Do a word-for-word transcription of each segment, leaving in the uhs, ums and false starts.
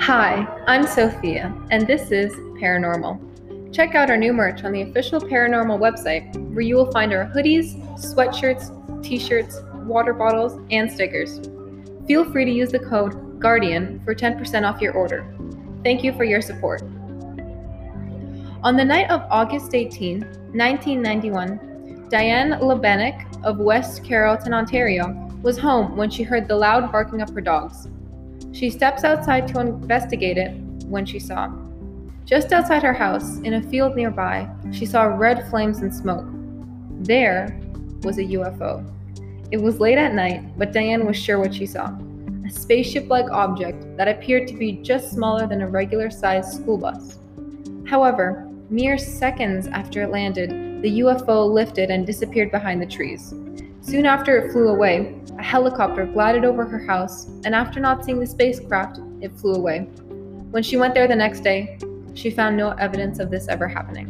Hi, I'm Sophia, and this is Paranormal. Check out our new merch on the official Paranormal website, where you will find our hoodies, sweatshirts, t-shirts, water bottles, and stickers. Feel free to use the code GUARDIAN for ten percent off your order. Thank you for your support. On the night of August eighteenth, nineteen ninety-one, Diane Lebenek of West Carrollton, Ontario, was home when she heard the loud barking of her dogs. She steps outside to investigate it when she saw. Just outside her house, in a field nearby, she saw red flames and smoke. There was a U F O. It was late at night, but Diane was sure what she saw. A spaceship-like object that appeared to be just smaller than a regular-sized school bus. However, mere seconds after it landed, the U F O lifted and disappeared behind the trees. Soon after it flew away, a helicopter glided over her house, and after not seeing the spacecraft, it flew away. When she went there the next day, she found no evidence of this ever happening.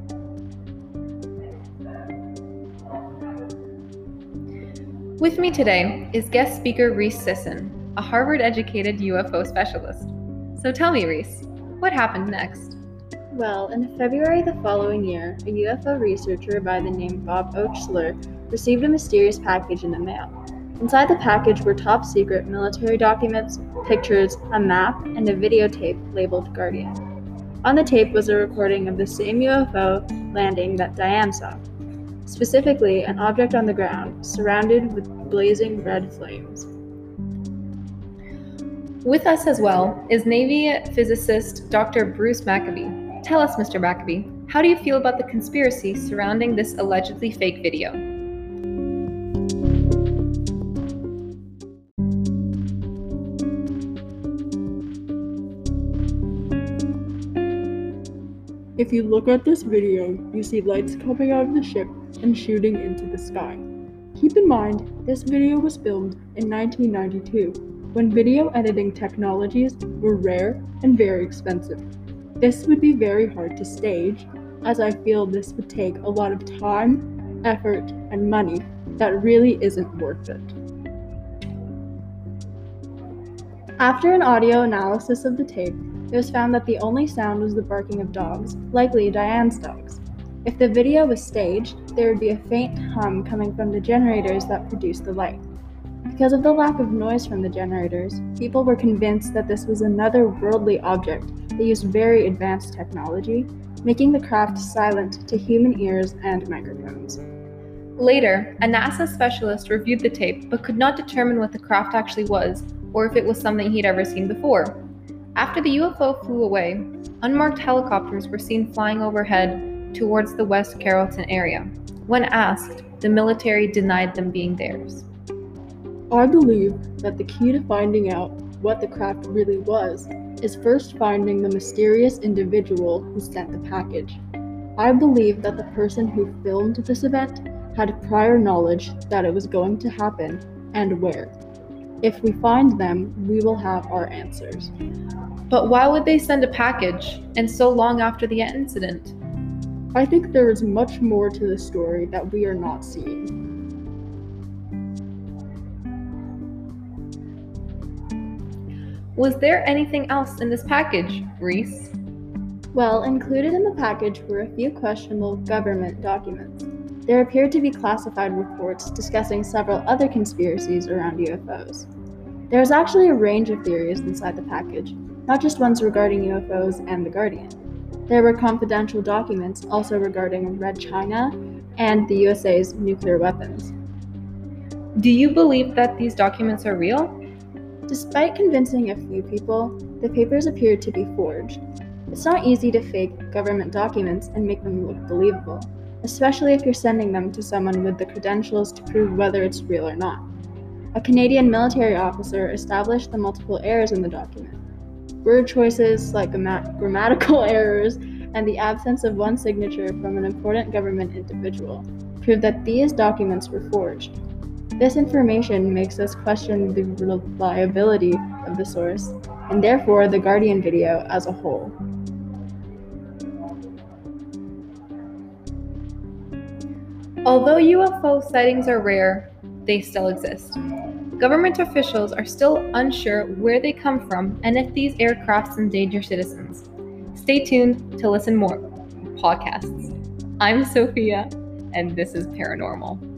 With me today is guest speaker Reese Sisson, a Harvard-educated U F O specialist. So tell me, Reese, what happened next? Well, in February the following year, a U F O researcher by the name Bob Oechsler received a mysterious package in the mail. Inside the package were top-secret military documents, pictures, a map, and a videotape labeled Guardian. On the tape was a recording of the same U F O landing that Diane saw, specifically an object on the ground surrounded with blazing red flames. With us as well is Navy physicist Doctor Bruce Maccabee. Tell us, Mister Maccabee, how do you feel about the conspiracy surrounding this allegedly fake video? If you look at this video, you see lights coming out of the ship and shooting into the sky. Keep in mind, this video was filmed in nineteen ninety-two, when video editing technologies were rare and very expensive. This would be very hard to stage, as I feel this would take a lot of time, effort, and money that really isn't worth it. After an audio analysis of the tape, it was found that the only sound was the barking of dogs, likely Diane's dogs. If the video was staged, there would be a faint hum coming from the generators that produce the light. Because of the lack of noise from the generators, people were convinced that this was another worldly object that used very advanced technology, making the craft silent to human ears and microphones. Later, a NASA specialist reviewed the tape but could not determine what the craft actually was or if it was something he'd ever seen before. After the U F O flew away, unmarked helicopters were seen flying overhead towards the West Carrollton area. When asked, the military denied them being theirs. I believe that the key to finding out what the craft really was is first finding the mysterious individual who sent the package. I believe that the person who filmed this event had prior knowledge that it was going to happen and where. If we find them, we will have our answers. But why would they send a package, and so long after the incident? I think there is much more to the story that we are not seeing. Was there anything else in this package, Reese? Well, included in the package were a few questionable government documents. There appeared to be classified reports discussing several other conspiracies around U F Os. There was actually a range of theories inside the package, not just ones regarding U F Os and the Guardian. There were confidential documents also regarding Red China and the U S A's nuclear weapons. Do you believe that these documents are real? Despite convincing a few people, the papers appeared to be forged. It's not easy to fake government documents and make them look believable, especially if you're sending them to someone with the credentials to prove whether it's real or not. A Canadian military officer established the multiple errors in the document. Word choices like grammat- grammatical errors and the absence of one signature from an important government individual proved that these documents were forged. This information makes us question the reliability of the source, and therefore the Guardian video as a whole. Although U F O sightings are rare, they still exist. Government officials are still unsure where they come from and if these aircrafts endanger citizens. Stay tuned to listen more podcasts. I'm Sophia, and this is Paranormal.